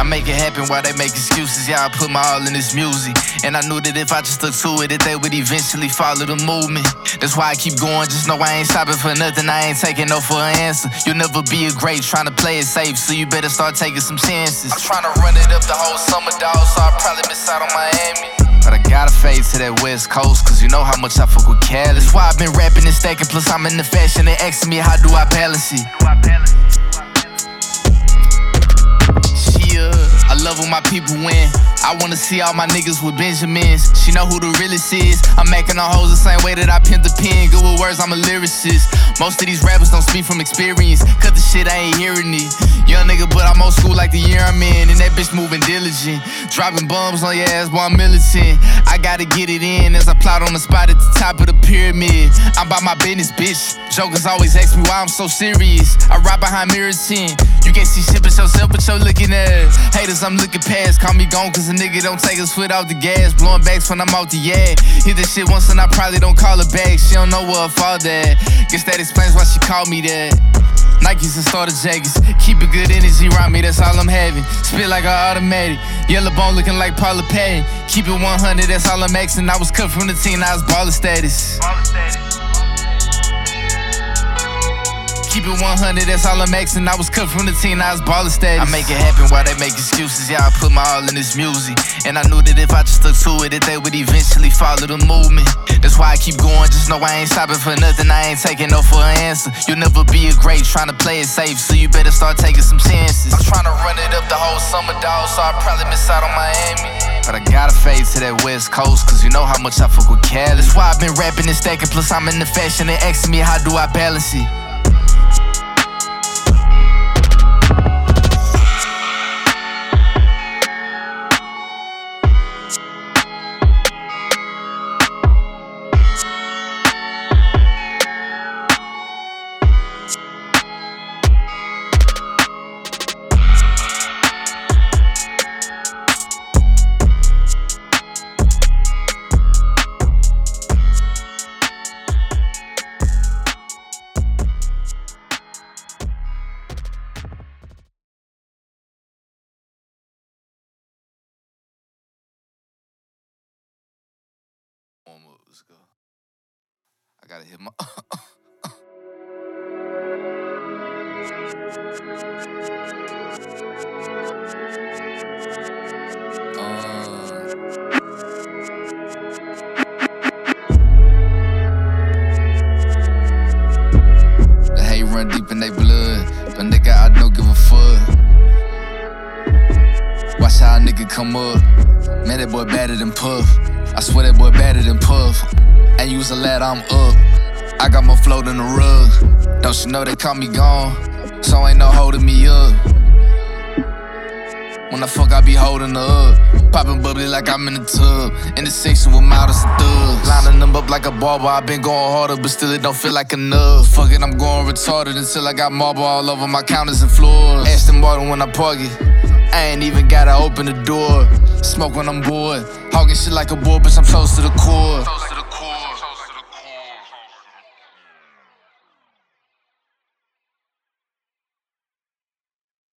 I make it happen while they make excuses. Yeah, I put my all in this music. And I knew that if I just stuck to it, that they would eventually follow the movement. That's why I keep going, just know I ain't stopping for nothing. I ain't taking no for an answer. You'll never be a great trying to play it safe, so you better start taking some chances. I'm trying to run it up the whole summer, dog, so I'll probably miss out on Miami. But I gotta fade to that West Coast, cause you know how much I fuck with Cali. That's why I've been rapping and stacking, plus I'm in the fashion. They asking me how do I balance it. I love when my people win. I wanna see all my niggas with Benjamins. She know who the realest is. I'm making the hoes the same way that I penned the pen. Good with words, I'm a lyricist. Most of these rappers don't speak from experience, cause the shit I ain't hearing it. Young nigga, but I'm old school like the year I'm in. And that bitch moving diligent, dropping bombs on your ass while I'm militant. I gotta get it in as I plot on the spot at the top of the pyramid. I'm about my business, bitch. Jokers always ask me why I'm so serious. I ride behind mirrors 10. You can't see shit but yourself, but you're looking at haters, I'm looking past. Call me gone cause a nigga don't take his foot off the gas. Blowing backs when I'm out the yard. Hit this shit once and I probably don't call her back. She don't know where her father at. Guess that explains why she called me that. Nikes and starter jackets, keep a good energy around me, that's all I'm having. Spit like an automatic, yellow bone looking like Paula Patton. Keep it 100, that's all I'm asking. I was cut from the team, now it's baller status. Keep it 100, that's all I'm asking. I was cut from the team, now it's baller status. I make it happen while they make excuses. Yeah, I put my all in this music. And I knew that if I just stuck to it, that they would eventually follow the movement. That's why I keep going, just know I ain't stopping for nothing. I ain't taking no for an answer. You'll never be a great trying to play it safe, so you better start taking some chances. I'm trying to run it up the whole summer, dog, so I'll probably miss out on Miami. But I gotta fade to that West Coast, cause you know how much I fuck with Cali. That's why I've been rapping and stacking, plus I'm in the fashion. They asking me how do I balance it. Let's go. I gotta hit my The hate run deep in they blood, but nigga, I don't give a fuck. Watch how a nigga come up. Man, that boy better than Puff. I swear that boy better than Puff. And you was a lad, I'm up. I got more flow than the rug. Don't you know they call me gone, so ain't no holding me up. When I fuck, I be holding her up. Popping bubbly like I'm in the tub. In the section with models and thugs. Lining them up like a barber. I been going harder, but still it don't feel like enough. Fuck it, I'm going retarded until I got marble all over my counters and floors. Aston Martin when I park it. I ain't even gotta open the door. Smoke when I'm bored. Hogging shit like a boy, bitch, I'm close to the core.